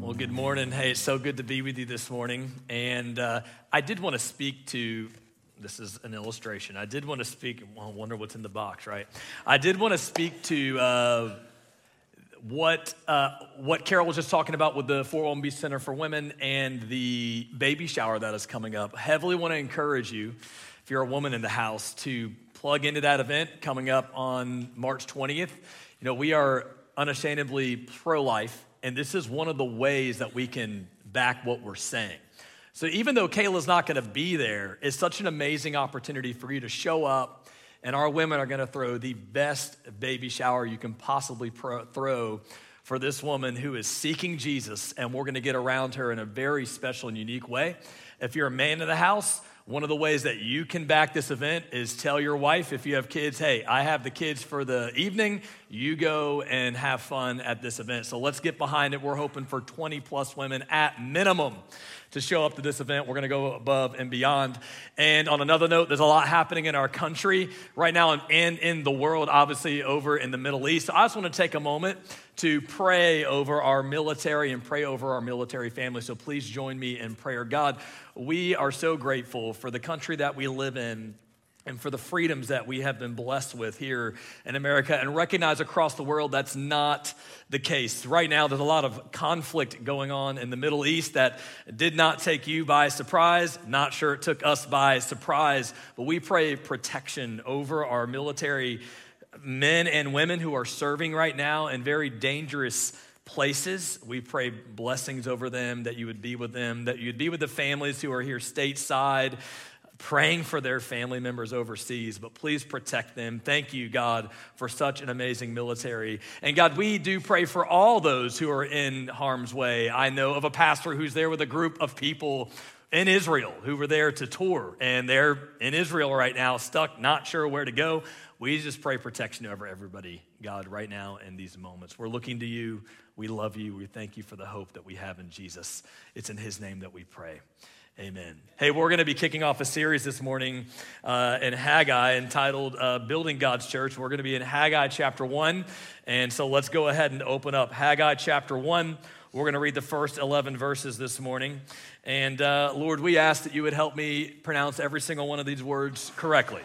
Well, good morning. Hey, it's so good to be with you this morning. And I did want to speak to, this is an illustration. I did want to speak, well, I wonder what's in the box, right? I did want to speak to what Carol was just talking about with the 401B Center for Women and the baby shower that is coming up. Heavily want to encourage you, if you're a woman in the house, to plug into that event coming up on March 20th. You know, we are unashamedly pro-life. And this is one of the ways that we can back what we're saying. So even though Kayla's not going to be there, it's such an amazing opportunity for you to show up, and our women are going to throw the best baby shower you can possibly throw for this woman who is seeking Jesus, and we're going to get around her in a very special and unique way. If you're a man in the house, one of the ways that you can back this event is tell your wife, if you have kids, hey, I have the kids for the evening. You go and have fun at this event. So let's get behind it. We're hoping for 20 plus women at minimum to show up to this event. We're going to go above and beyond. And on another note, there's a lot happening in our country right now and in the world, obviously over in the Middle East. So I just want to take a moment to pray over our military and pray over our military family. So please join me in prayer. God, we are so grateful for the country that we live in and for the freedoms that we have been blessed with here in America, and recognize across the world that's not the case. Right now, there's a lot of conflict going on in the Middle East that did not take you by surprise. Not sure it took us by surprise, but we pray protection over our military men and women who are serving right now in very dangerous places. We pray blessings over them, that you would be with them, that you'd be with the families who are here stateside, praying for their family members overseas, but please protect them. Thank you, God, for such an amazing military. And God, we do pray for all those who are in harm's way. I know of a pastor who's there with a group of people in Israel who were there to tour, and they're in Israel right now, stuck, not sure where to go. We just pray protection over everybody, God, right now in these moments. We're looking to you. We love you. We thank you for the hope that we have in Jesus. It's in his name that we pray. Amen. Hey, we're going to be kicking off a series this morning in Haggai entitled Building God's Church. We're going to be in Haggai chapter 1. And so let's go ahead and open up Haggai chapter 1. We're going to read the first 11 verses this morning. And Lord, we ask that you would help me pronounce every single one of these words correctly.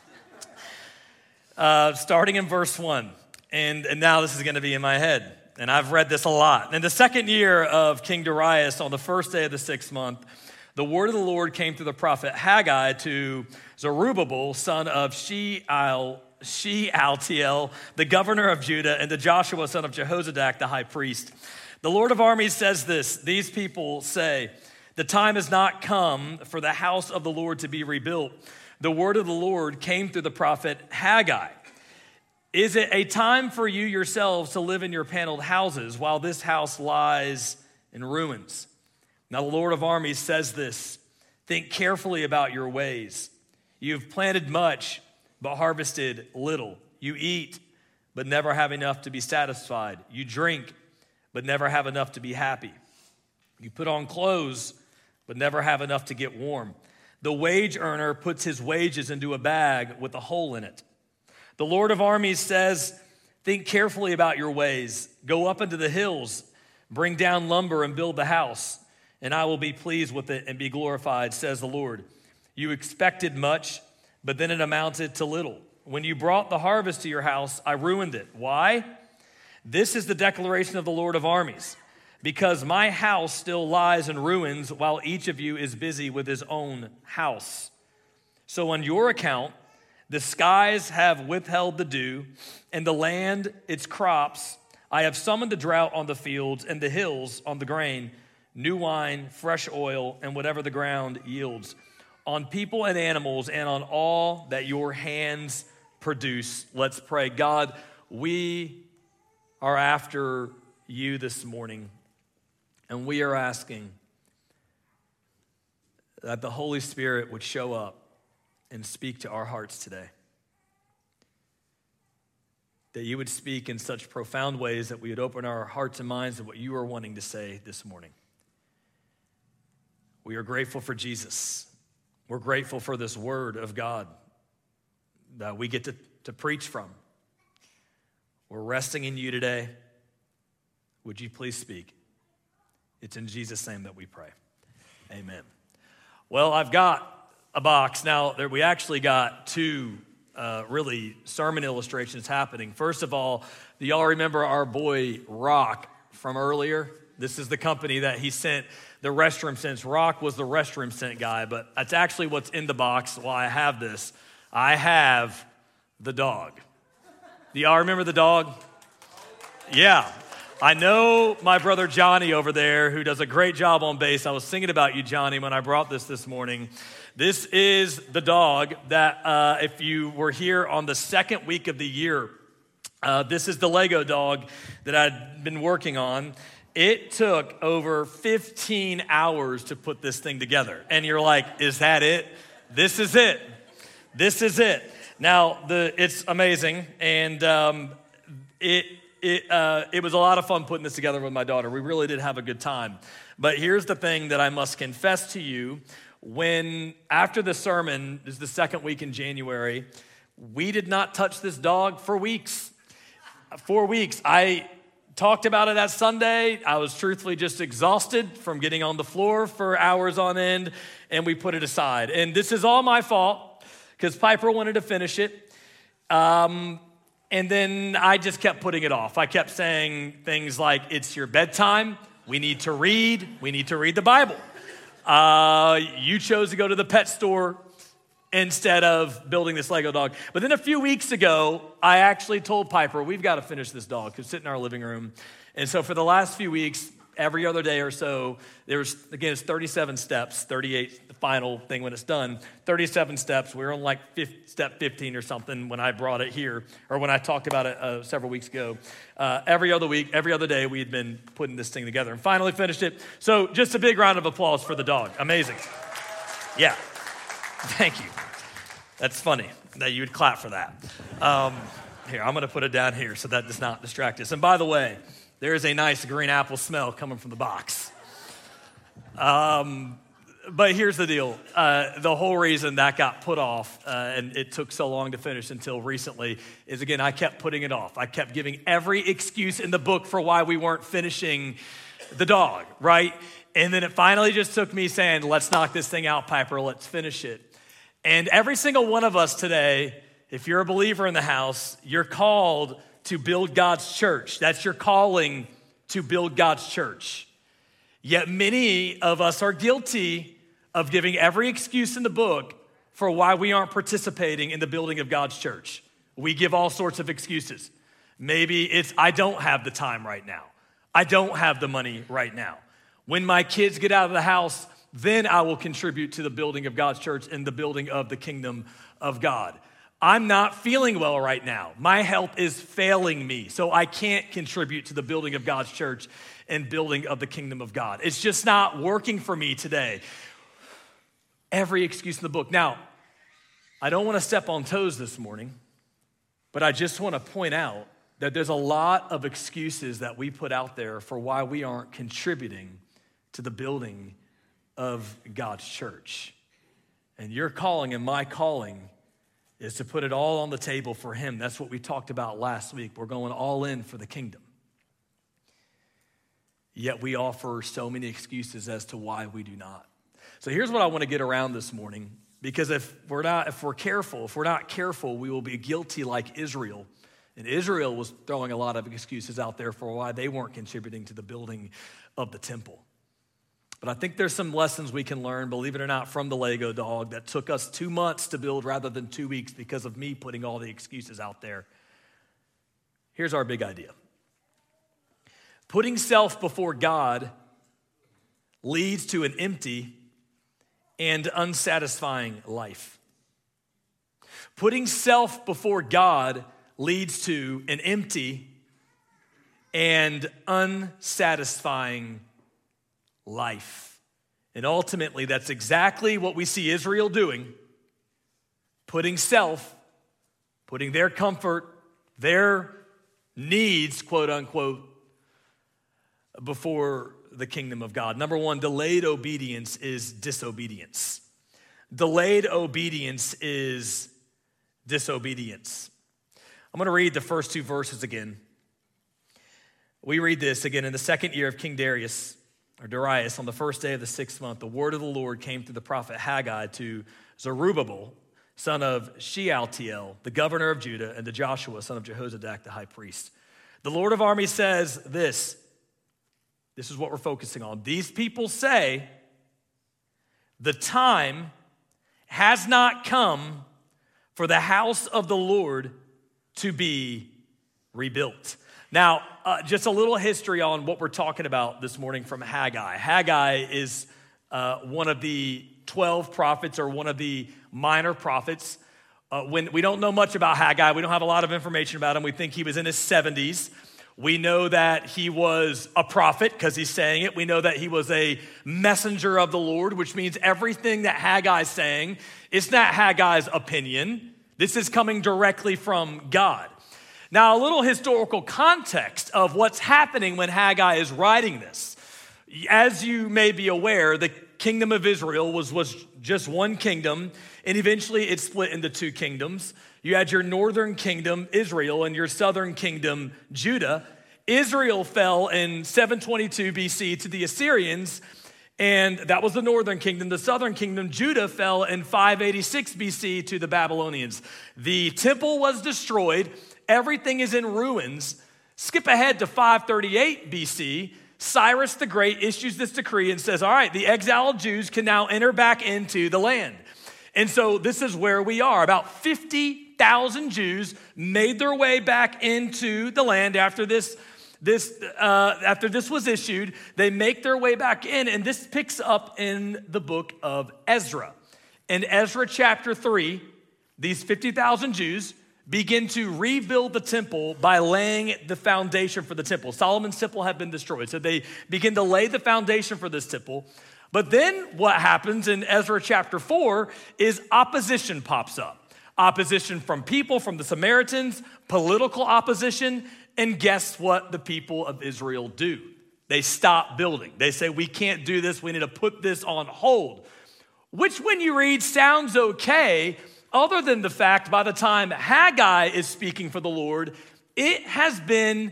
Starting in verse 1. And now this is going to be in my head. And I've read this a lot. In the second year of King Darius, on the first day of the 6th month, the word of the Lord came through the prophet Haggai to Zerubbabel, son of Shealtiel, the governor of Judah, and to Joshua, son of Jehozadak, the high priest. The Lord of armies says this: these people say, the time has not come for the house of the Lord to be rebuilt. The word of the Lord came through the prophet Haggai. Is it a time for you yourselves to live in your paneled houses while this house lies in ruins? Now the Lord of armies says this: think carefully about your ways. You've planted much, but harvested little. You eat, but never have enough to be satisfied. You drink, but never have enough to be happy. You put on clothes, but never have enough to get warm. The wage earner puts his wages into a bag with a hole in it. The Lord of armies says, think carefully about your ways. Go up into the hills, bring down lumber and build the house, and I will be pleased with it and be glorified, says the Lord. You expected much, but then it amounted to little. When you brought the harvest to your house, I ruined it. Why? This is the declaration of the Lord of armies. Because my house still lies in ruins while each of you is busy with his own house. So on your account, the skies have withheld the dew, and the land its crops. I have summoned the drought on the fields and the hills on the grain, new wine, fresh oil, and whatever the ground yields, on people and animals, and on all that your hands produce. Let's pray. God, we are after you this morning, and we are asking that the Holy Spirit would show up and speak to our hearts today. That you would speak in such profound ways that we would open our hearts and minds to what you are wanting to say this morning. We are grateful for Jesus. We're grateful for this word of God that we get to preach from. We're resting in you today. Would you please speak? It's in Jesus' name that we pray. Amen. Well, I've got a box. Now, we actually got two really sermon illustrations happening. First of all, do y'all remember our boy Rock from earlier? This is the company that he sent the restroom scents. Rock was the restroom scent guy, but that's actually what's in the box. Why I have this. I have the dog. Do y'all remember the dog? Yeah. I know my brother Johnny over there, who does a great job on bass. I was thinking about you, Johnny, when I brought this morning. This is the dog that, if you were here on the second week of the year, this is the Lego dog that I'd been working on. It took over 15 hours to put this thing together. And you're like, is that it? This is it. This is it. Now, it's amazing, and it was a lot of fun putting this together with my daughter. We really did have a good time. But here's the thing that I must confess to you. After the sermon, this is the second week in January, we did not touch this dog for weeks. 4 weeks. I talked about it that Sunday. I was truthfully just exhausted from getting on the floor for hours on end, and we put it aside. And this is all my fault, because Piper wanted to finish it. And then I just kept putting it off. I kept saying things like, it's your bedtime. We need to read the Bible. You chose to go to the pet store instead of building this Lego dog. But then a few weeks ago, I actually told Piper, we've got to finish this dog, because it's sitting in our living room. And so for the last few weeks, every other day or so, it's 37 steps, 38 the final thing when it's done, 37 steps. We were on like step 15 or something when I brought it here, or when I talked about it several weeks ago. Every other week, every other day, we had been putting this thing together and finally finished it. So just a big round of applause for the dog. Amazing. Yeah. Thank you. That's funny that you would clap for that. Here, I'm going to put it down here so that does not distract us. And by the way, there is a nice green apple smell coming from the box. But here's the deal. The whole reason that got put off and it took so long to finish until recently is, again, I kept putting it off. I kept giving every excuse in the book for why we weren't finishing the dog, right? And then it finally just took me saying, let's knock this thing out, Piper. Let's finish it. And every single one of us today, if you're a believer in the house, you're called to build God's church. That's your calling, to build God's church. Yet many of us are guilty of giving every excuse in the book for why we aren't participating in the building of God's church. We give all sorts of excuses. Maybe it's, I don't have the time right now. I don't have the money right now. When my kids get out of the house, then I will contribute to the building of God's church and the building of the kingdom of God. I'm not feeling well right now. My health is failing me, so I can't contribute to the building of God's church and building of the kingdom of God. It's just not working for me today. Every excuse in the book. Now, I don't want to step on toes this morning, but I just want to point out that there's a lot of excuses that we put out there for why we aren't contributing to the building of God's church. And your calling and my calling is to put it all on the table for Him. That's what we talked about last week. We're going all in for the kingdom. Yet we offer so many excuses as to why we do not. So here's what I want to get around this morning, because if we're not careful, we will be guilty like Israel. And Israel was throwing a lot of excuses out there for why they weren't contributing to the building of the temple. But I think there's some lessons we can learn, believe it or not, from the Lego dog that took us 2 months to build rather than 2 weeks because of me putting all the excuses out there. Here's our big idea. Putting self before God leads to an empty and unsatisfying life. Putting self before God leads to an empty and unsatisfying life. And ultimately, that's exactly what we see Israel doing, putting self, putting their comfort, their needs, quote unquote, before the kingdom of God. Number one, delayed obedience is disobedience. Delayed obedience is disobedience. I'm going to read the first 2 verses again. We read this again. In the second year of King Darius, or Darius, on the first day of the 6th month, the word of the Lord came through the prophet Haggai to Zerubbabel, son of Shealtiel, the governor of Judah, and to Joshua, son of Jehozadak, the high priest. The Lord of armies says this. This is what we're focusing on. These people say, the time has not come for the house of the Lord to be rebuilt. Now, just a little history on what we're talking about this morning from Haggai. Haggai is one of the 12 prophets, or one of the minor prophets. When we don't know much about Haggai, we don't have a lot of information about him. We think he was in his 70s. We know that he was a prophet because he's saying it. We know that he was a messenger of the Lord, which means everything that Haggai is saying is not Haggai's opinion. This is coming directly from God. Now, a little historical context of what's happening when Haggai is writing this. As you may be aware, the kingdom of Israel was just one kingdom, and eventually it split into two kingdoms. You had your northern kingdom, Israel, and your southern kingdom, Judah. Israel fell in 722 BC to the Assyrians, and that was the northern kingdom. The southern kingdom, Judah, fell in 586 BC to the Babylonians. The temple was destroyed. Everything is in ruins. Skip ahead to 538 BC. Cyrus the Great issues this decree and says, all right, the exiled Jews can now enter back into the land. And so this is where we are. About 50,000 Jews made their way back into the land after this was issued. They make their way back in, and this picks up in the book of Ezra. In Ezra chapter 3, these 50,000 Jews begin to rebuild the temple by laying the foundation for the temple. Solomon's temple had been destroyed, so they begin to lay the foundation for this temple. But then what happens in Ezra chapter 4 is opposition pops up. Opposition from people, from the Samaritans, political opposition, and guess what the people of Israel do? They stop building. They say, we can't do this, we need to put this on hold. Which, when you read, sounds okay, other than the fact by the time Haggai is speaking for the Lord, it has been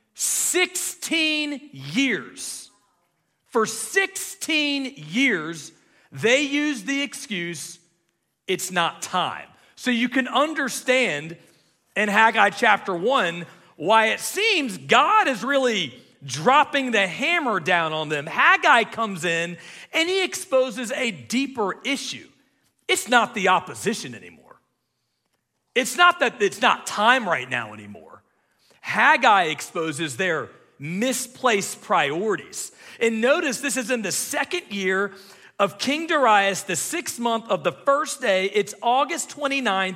16 years. For 16 years, they use the excuse, it's not time. So you can understand in Haggai chapter 1 why it seems God is really dropping the hammer down on them. Haggai comes in and he exposes a deeper issue. It's not the opposition anymore. It's not that it's not time right now anymore. Haggai exposes their misplaced priorities. And notice this is in the second year of King Darius, the 6th month of the first day. It's August 29th,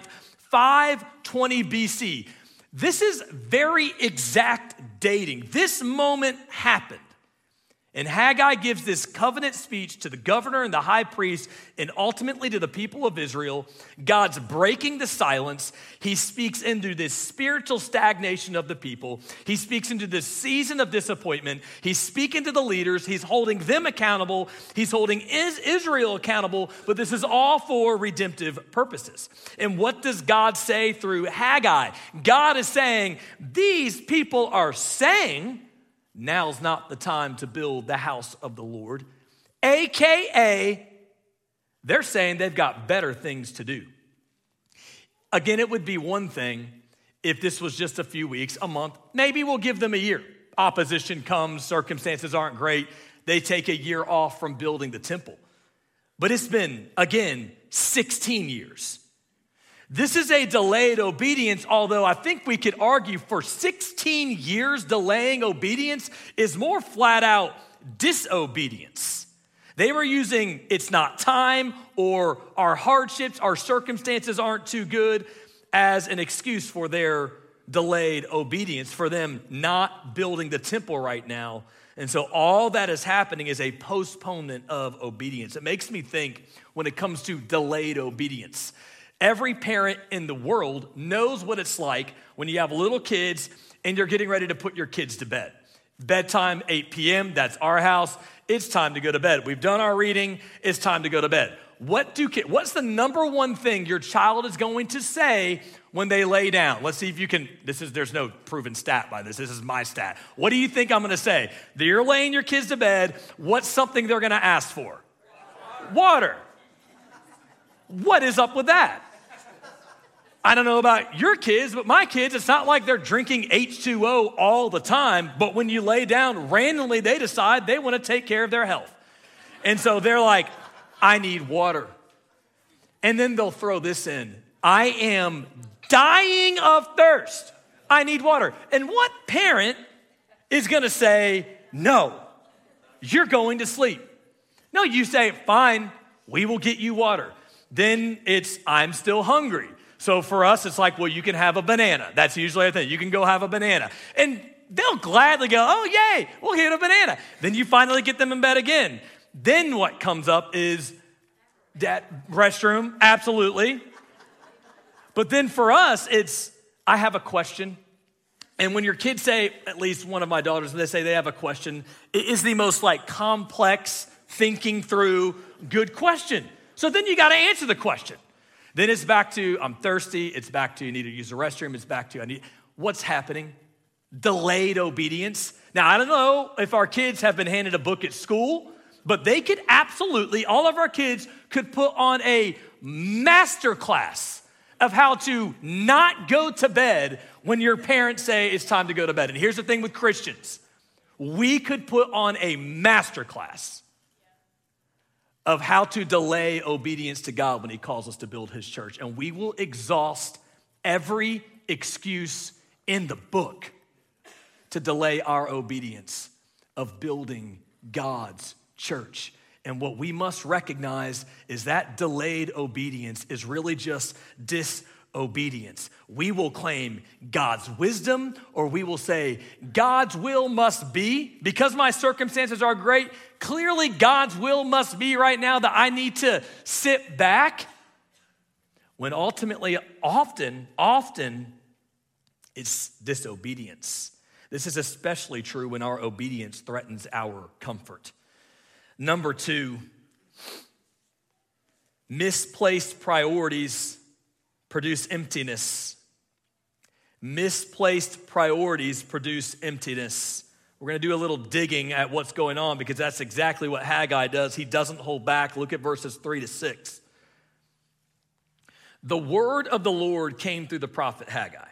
520 BC. This is very exact dating. This moment happened. And Haggai gives this covenant speech to the governor and the high priest and ultimately to the people of Israel. God's breaking the silence. He speaks into this spiritual stagnation of the people. He speaks into this season of disappointment. He's speaking to the leaders. He's holding them accountable. He's holding Israel accountable, but this is all for redemptive purposes. And what does God say through Haggai? God is saying, these people are saying, now's not the time to build the house of the Lord. AKA, they're saying they've got better things to do. Again, it would be one thing if this was just a few weeks, a month. Maybe we'll give them a year. Opposition comes, circumstances aren't great. They take a year off from building the temple. But it's been, again, 16 years. This is a delayed obedience, although I think we could argue for 16 years delaying obedience is more flat out disobedience. They were using it's not time or our hardships, our circumstances aren't too good as an excuse for their delayed obedience, for them not building the temple right now. And so all that is happening is a postponement of obedience. It makes me think when it comes to delayed obedience. Every parent in the world knows what it's like when you have little kids and you're getting ready to put your kids to bed. Bedtime, 8 p.m., that's our house. It's time to go to bed. We've done our reading. It's time to go to bed. what's the number one thing your child is going to say when they lay down? Let's see if you can, there's no proven stat by this. This is my stat. What do you think I'm gonna say? You're laying your kids to bed. What's something they're gonna ask for? Water. What is up with that? I don't know about your kids, but my kids, it's not like they're drinking H2O all the time, but when you lay down, randomly they decide they wanna take care of their health. And so they're like, I need water. And then they'll throw this in. I am dying of thirst. I need water. And what parent is gonna say, no, you're going to sleep? No, you say, fine, we will get you water. Then it's, I'm still hungry. So for us, it's like, well, you can have a banana. That's usually a thing. You can go have a banana. And they'll gladly go, oh, yay, we'll get a banana. Then you finally get them in bed again. Then what comes up is that restroom, absolutely. But then for us, it's, I have a question. And when your kids say, at least one of my daughters, they say they have a question, it is the most like complex, thinking through, good question. So then you got to answer the question. Then it's back to, I'm thirsty. It's back to, you need to use the restroom. It's back to, what's happening? Delayed obedience. Now, I don't know if our kids have been handed a book at school, but they could absolutely, all of our kids could put on a master class of how to not go to bed when your parents say it's time to go to bed. And here's the thing with Christians. We could put on a master class of how to delay obedience to God when he calls us to build his church. And we will exhaust every excuse in the book to delay our obedience of building God's church. And what we must recognize is that delayed obedience is really just disobedience. We will claim God's wisdom, or we will say God's will must be, because my circumstances are great, clearly God's will must be right now that I need to sit back. When ultimately, often, it's disobedience. This is especially true when our obedience threatens our comfort. Number 2, misplaced priorities produce emptiness. Misplaced priorities produce emptiness. We're going to do a little digging at what's going on because that's exactly what Haggai does. He doesn't hold back. Look at verses 3-6. The word of the Lord came through the prophet Haggai.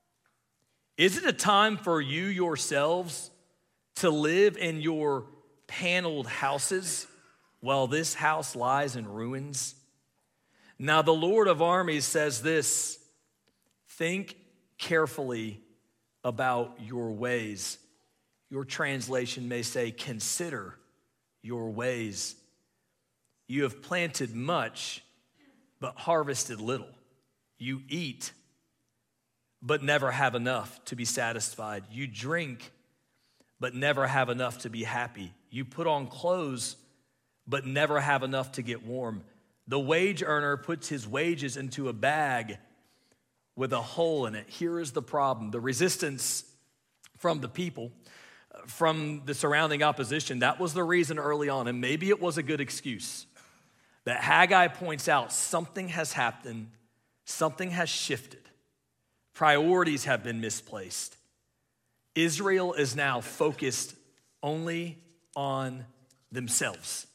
Is it a time for you yourselves to live in your paneled houses while this house lies in ruins? Now the Lord of armies says this, think carefully about your ways. Your translation may say, consider your ways. You have planted much, but harvested little. You eat, but never have enough to be satisfied. You drink, but never have enough to be happy. You put on clothes, but never have enough to get warm. The wage earner puts his wages into a bag with a hole in it. Here is the problem. The resistance from the people, from the surrounding opposition, that was the reason early on, and maybe it was a good excuse, that Haggai points out something has happened, something has shifted. Priorities have been misplaced. Israel is now focused only on themselves.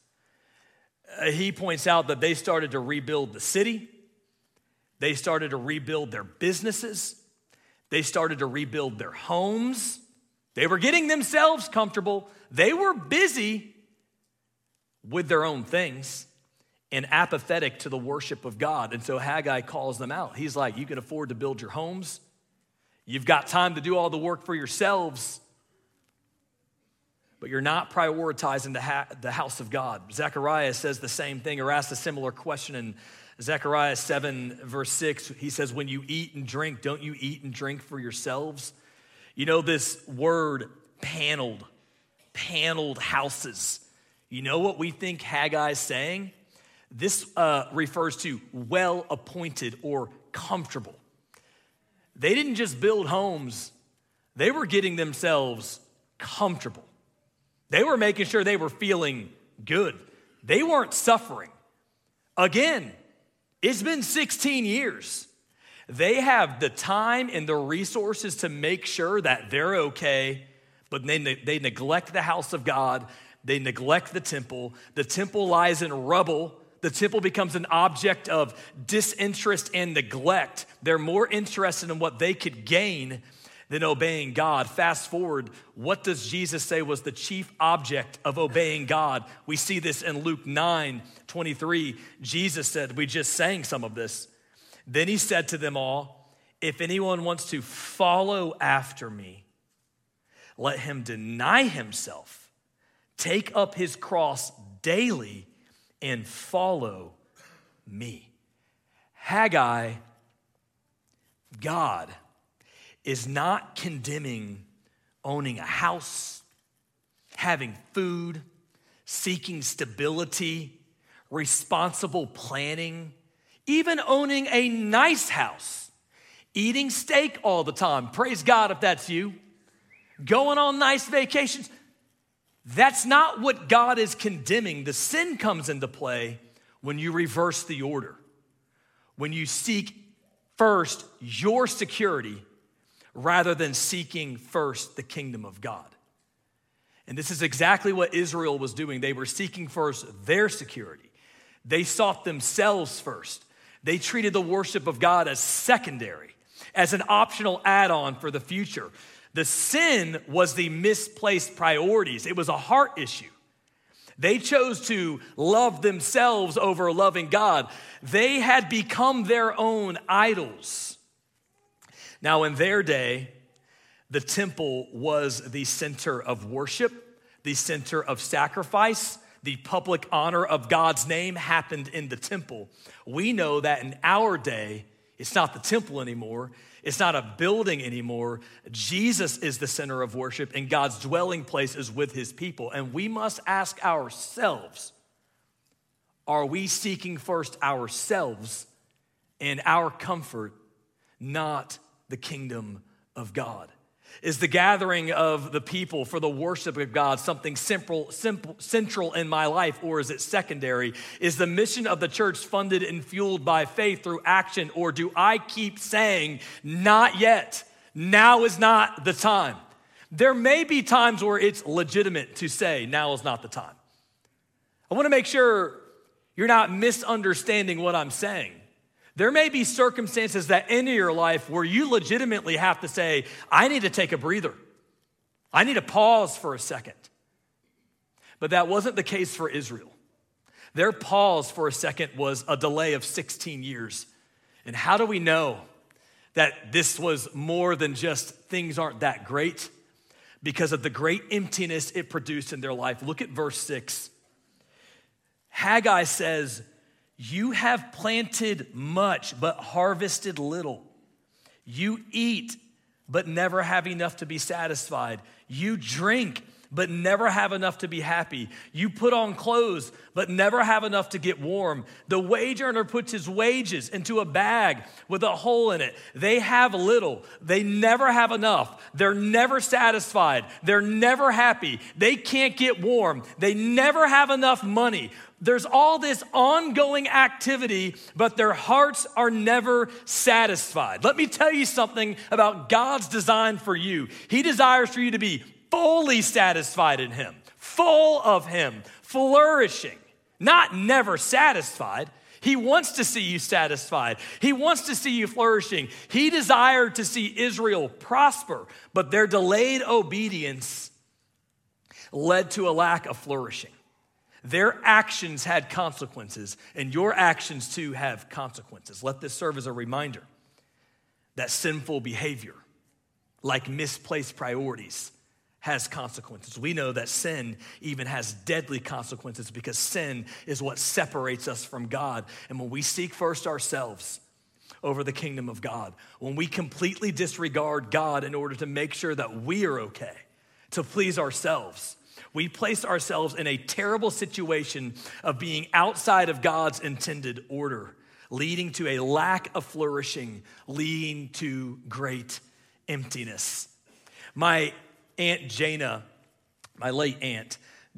He points out that they started to rebuild the city. They started to rebuild their businesses. They started to rebuild their homes. They were getting themselves comfortable. They were busy with their own things and apathetic to the worship of God. And so Haggai calls them out. He's like, you can afford to build your homes. You've got time to do all the work for yourselves, but you're not prioritizing the house of God. Zechariah says the same thing, or asks a similar question in Zechariah 7, verse 6. He says, when you eat and drink, don't you eat and drink for yourselves? You know this word, paneled houses. You know what we think Haggai is saying? This refers to well-appointed or comfortable. They didn't just build homes. They were getting themselves comfortable. They were making sure they were feeling good. They weren't suffering. Again, it's been 16 years. They have the time and the resources to make sure that they're okay, but they neglect the house of God. They neglect the temple. The temple lies in rubble. The temple becomes an object of disinterest and neglect. They're more interested in what they could gain than obeying God. Fast forward, what does Jesus say was the chief object of obeying God? We see this in Luke 9:23. Jesus said, we just sang some of this. Then he said to them all, if anyone wants to follow after me, let him deny himself, take up his cross daily, and follow me. Haggai, God is not condemning owning a house, having food, seeking stability, responsible planning, even owning a nice house, eating steak all the time. Praise God if that's you. Going on nice vacations. That's not what God is condemning. The sin comes into play when you reverse the order, when you seek first your security rather than seeking first the kingdom of God. And this is exactly what Israel was doing. They were seeking first their security. They sought themselves first. They treated the worship of God as secondary, as an optional add-on for the future. The sin was the misplaced priorities. It was a heart issue. They chose to love themselves over loving God. They had become their own idols. Now, in their day, the temple was the center of worship, the center of sacrifice. The public honor of God's name happened in the temple. We know that in our day, it's not the temple anymore. It's not a building anymore. Jesus is the center of worship, and God's dwelling place is with his people. And we must ask ourselves, are we seeking first ourselves and our comfort, not the kingdom of God? Is the gathering of the people for the worship of God something central in my life, or is it secondary? Is the mission of the church funded and fueled by faith through action, or do I keep saying, not yet, now is not the time? There may be times where it's legitimate to say, now is not the time. I want to make sure you're not misunderstanding what I'm saying. There may be circumstances that enter your life where you legitimately have to say, I need to take a breather. I need to pause for a second. But that wasn't the case for Israel. Their pause for a second was a delay of 16 years. And how do we know that this was more than just things aren't that great? Because of the great emptiness it produced in their life. Look at verse 6. Haggai says, you have planted much, but harvested little. You eat, but never have enough to be satisfied. You drink, but never have enough to be happy. You put on clothes, but never have enough to get warm. The wage earner puts his wages into a bag with a hole in it. They have little. They never have enough. They're never satisfied. They're never happy. They can't get warm. They never have enough money. There's all this ongoing activity, but their hearts are never satisfied. Let me tell you something about God's design for you. He desires for you to be fully satisfied in him, full of him, flourishing, not never satisfied. He wants to see you satisfied. He wants to see you flourishing. He desired to see Israel prosper, but their delayed obedience led to a lack of flourishing. Their actions had consequences, and your actions too have consequences. Let this serve as a reminder that sinful behavior, like misplaced priorities, has consequences. We know that sin even has deadly consequences because sin is what separates us from God. And when we seek first ourselves over the kingdom of God, when we completely disregard God in order to make sure that we are okay, to please ourselves, we place ourselves in a terrible situation of being outside of God's intended order, leading to a lack of flourishing, leading to great emptiness. My Aunt Jana, my late aunt,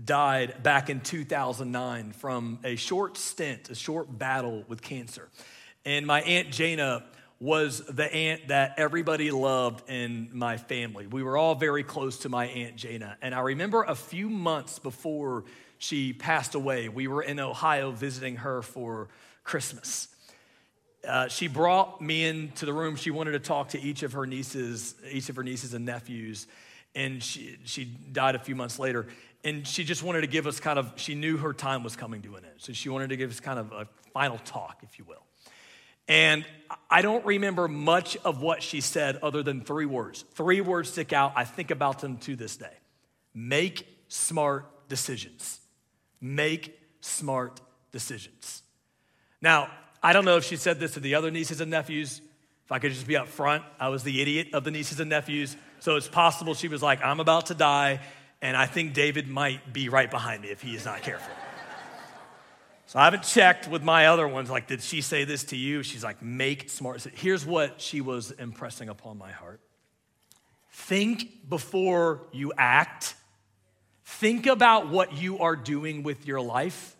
died back in 2009 from a short battle with cancer. And my Aunt Jana was the aunt that everybody loved in my family. We were all very close to my Aunt Jana. And I remember a few months before she passed away, we were in Ohio visiting her for Christmas. She brought me into the room. She wanted to talk to each of her nieces and nephews. And she died a few months later. And she just wanted to give us she knew her time was coming to an end. So she wanted to give us kind of a final talk, if you will. And I don't remember much of what she said other than 3 words. 3 words stick out. I think about them to this day. Make smart decisions. Make smart decisions. Now, I don't know if she said this to the other nieces and nephews. If I could just be up front, I was the idiot of the nieces and nephews. So it's possible she was like, I'm about to die, and I think David might be right behind me if he is not careful. So I haven't checked with my other ones, like, did she say this to you? She's like, make smart. Here's what she was impressing upon my heart. Think before you act. Think about what you are doing with your life.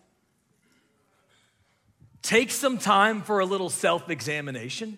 Take some time for a little self-examination.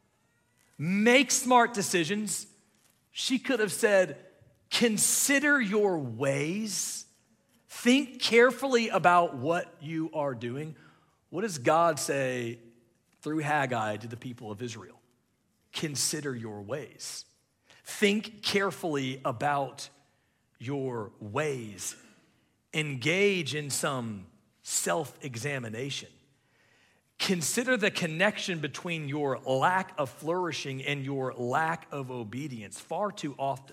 Make smart decisions. She could have said, consider your ways. Think carefully about what you are doing. What does God say through Haggai to the people of Israel? Consider your ways. Think carefully about your ways. Engage in some self-examination. Consider the connection between your lack of flourishing and your lack of obedience. Far too often,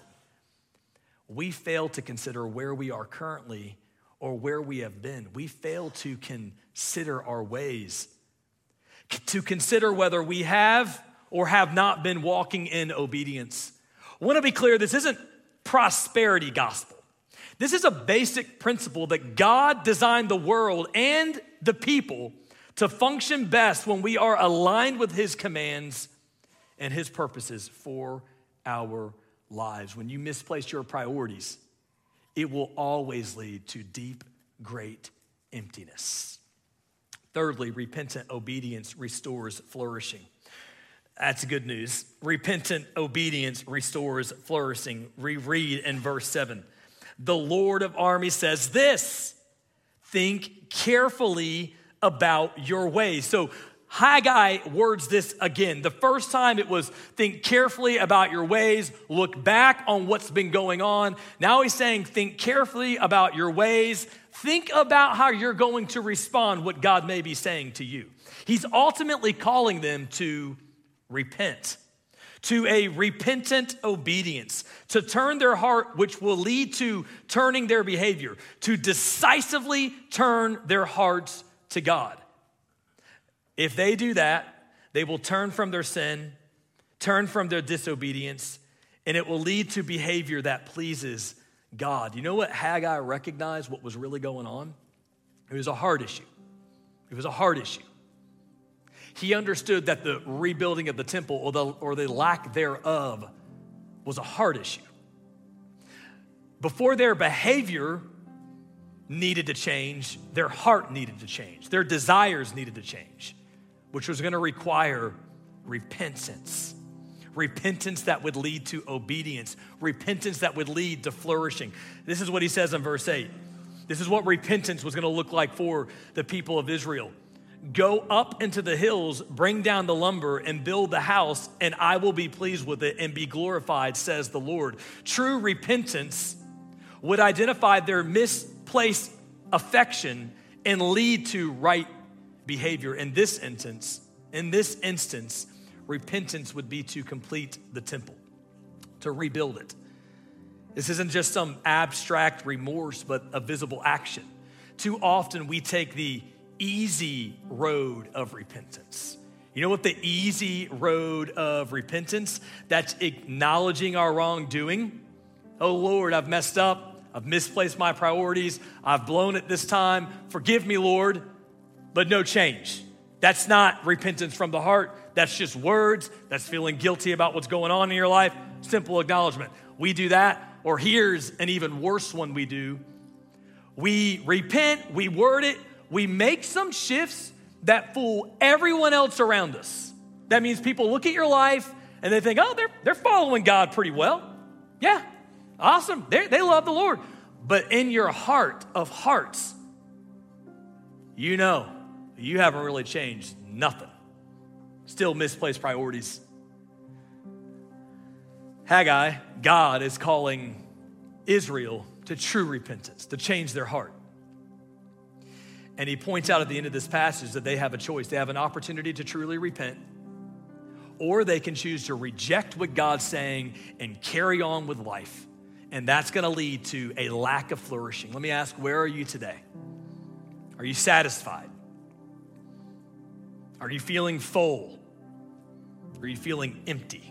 we fail to consider where we are currently or where we have been. We fail to consider our ways, to consider whether we have or have not been walking in obedience. I want to be clear, this isn't prosperity gospel. This is a basic principle that God designed the world and the people to function best when we are aligned with his commands and his purposes for our lives. When you misplace your priorities, it will always lead to deep, great emptiness. Thirdly, repentant obedience restores flourishing. That's good news. Repentant obedience restores flourishing. We read in verse 7. The Lord of armies says this, think carefully about your ways. So Haggai words this again. The first time it was think carefully about your ways, look back on what's been going on. Now he's saying think carefully about your ways. Think about how you're going to respond, what God may be saying to you. He's ultimately calling them to repent, to a repentant obedience, to turn their heart, which will lead to turning their behavior, to decisively turn their hearts to God. If they do that, they will turn from their sin, turn from their disobedience, and it will lead to behavior that pleases God. You know what Haggai recognized what was really going on? It was a heart issue. It was a heart issue. He understood that the rebuilding of the temple or the lack thereof was a heart issue. Before their behavior needed to change, their heart needed to change. Their desires needed to change, which was going to require repentance. Repentance that would lead to obedience. Repentance that would lead to flourishing. This is what he says in verse 8. This is what repentance was going to look like for the people of Israel. Go up into the hills, bring down the lumber, and build the house, and I will be pleased with it and be glorified, says the Lord. True repentance would identify their misplaced affection and lead to right behavior. In this instance, repentance would be to complete the temple, to rebuild it. This isn't just some abstract remorse, but a visible action. Too often we take the easy road of repentance. You know what the easy road of repentance? That's acknowledging our wrongdoing. Oh Lord, I've messed up. I've misplaced my priorities. I've blown it this time. Forgive me, Lord, but no change. That's not repentance from the heart. That's just words. That's feeling guilty about what's going on in your life. Simple acknowledgement. We do that, or here's an even worse one we do. We repent, we word it, we make some shifts that fool everyone else around us. That means people look at your life and they think, oh, they're following God pretty well. Yeah, awesome. They love the Lord. But in your heart of hearts, you know you haven't really changed nothing. Still misplaced priorities. Haggai, God is calling Israel to true repentance, to change their heart. And he points out at the end of this passage that they have a choice. They have an opportunity to truly repent, or they can choose to reject what God's saying and carry on with life. And that's going to lead to a lack of flourishing. Let me ask, where are you today? Are you satisfied? Are you feeling full? Are you feeling empty?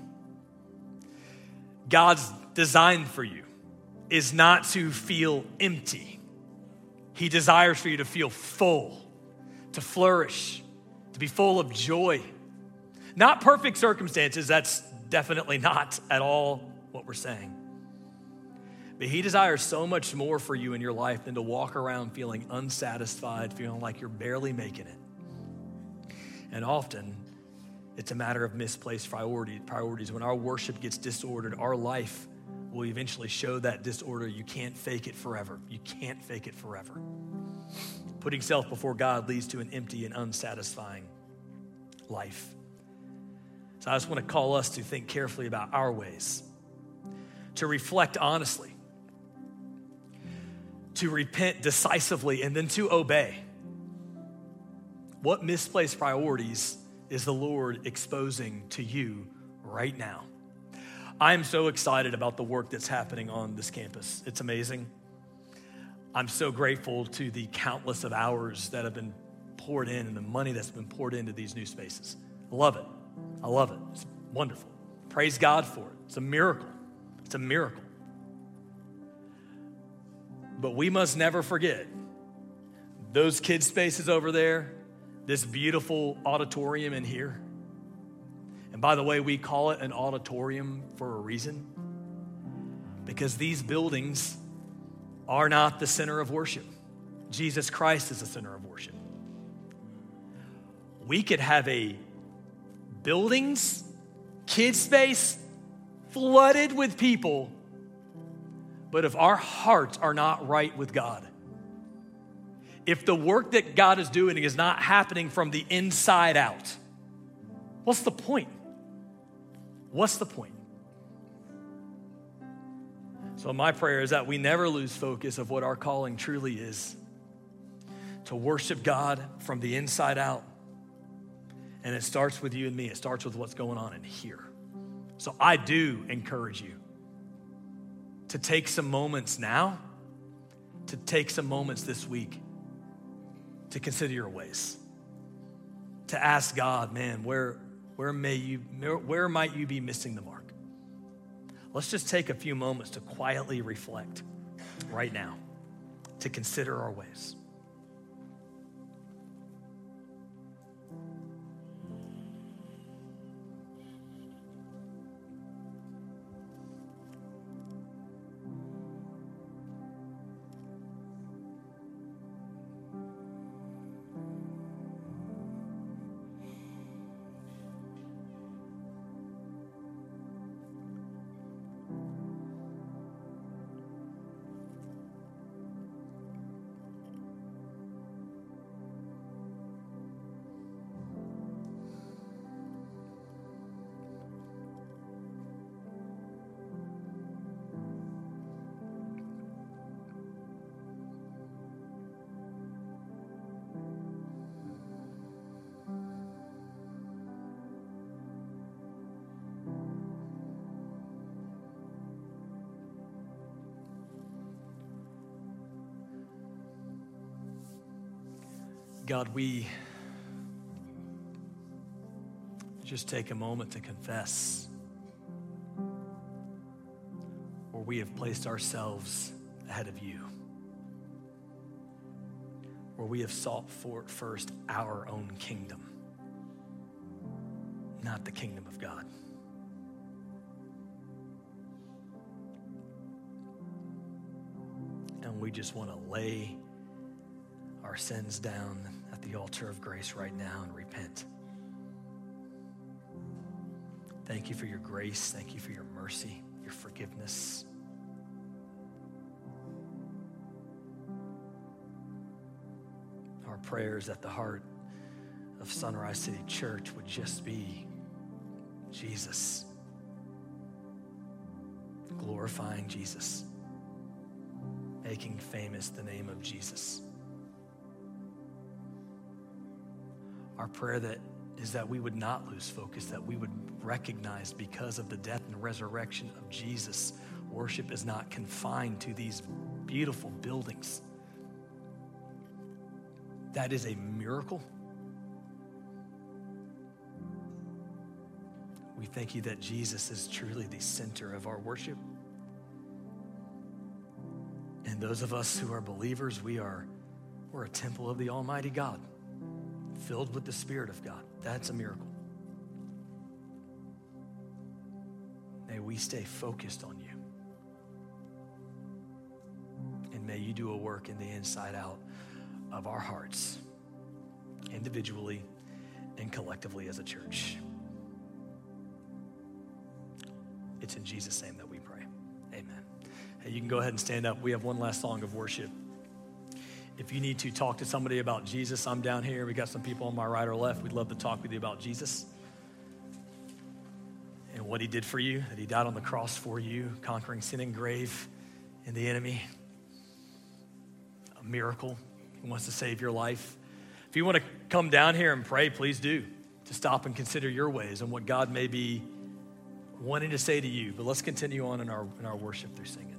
God's design for you is not to feel empty. He desires for you to feel full, to flourish, to be full of joy. Not perfect circumstances, that's definitely not at all what we're saying. But he desires so much more for you in your life than to walk around feeling unsatisfied, feeling like you're barely making it. And often, it's a matter of misplaced priorities. When our worship gets disordered, our life will eventually show that disorder. You can't fake it forever. You can't fake it forever. Putting self before God leads to an empty and unsatisfying life. So I just want to call us to think carefully about our ways, to reflect honestly, to repent decisively, and then to obey. What misplaced priorities is the Lord exposing to you right now? I'm so excited about the work that's happening on this campus. It's amazing. I'm so grateful to the countless of hours that have been poured in and the money that's been poured into these new spaces. I love it. I love it. It's wonderful. Praise God for it. It's a miracle. It's a miracle. But we must never forget those kids' spaces over there, this beautiful auditorium in here. And by the way, we call it an auditorium for a reason, because these buildings are not the center of worship. Jesus Christ is the center of worship. We could have a buildings, kids space flooded with people, but if our hearts are not right with God, if the work that God is doing is not happening from the inside out, what's the point? What's the point? So my prayer is that we never lose focus of what our calling truly is, to worship God from the inside out. And it starts with you and me. It starts with what's going on in here. So I do encourage you to take some moments now, to take some moments this week to consider your ways, to ask God, man, where might you be missing the mark? Let's just take a few moments to quietly reflect right now, to consider our ways. God, we just take a moment to confess where we have placed ourselves ahead of you, where we have sought for first our own kingdom, not the kingdom of God. And we just want to lay our sins down at the altar of grace right now and repent. Thank you for your grace. Thank you for your mercy, your forgiveness. Our prayers at the heart of Sunrise City Church would just be Jesus, glorifying Jesus, making famous the name of Jesus. Our prayer is that we would not lose focus, that we would recognize because of the death and resurrection of Jesus, worship is not confined to these beautiful buildings. That is a miracle. We thank you that Jesus is truly the center of our worship. And those of us who are believers, we're a temple of the Almighty God, filled with the Spirit of God. That's a miracle. May we stay focused on you. And may you do a work in the inside out of our hearts, individually and collectively as a church. It's in Jesus' name that we pray. Amen. Hey, you can go ahead and stand up. We have one last song of worship. If you need to talk to somebody about Jesus, I'm down here. We got some people on my right or left. We'd love to talk with you about Jesus and what he did for you, that he died on the cross for you, conquering sin and grave and the enemy. A miracle. He wants to save your life. If you want to come down here and pray, please do. To stop and consider your ways and what God may be wanting to say to you. But let's continue on in our worship through singing.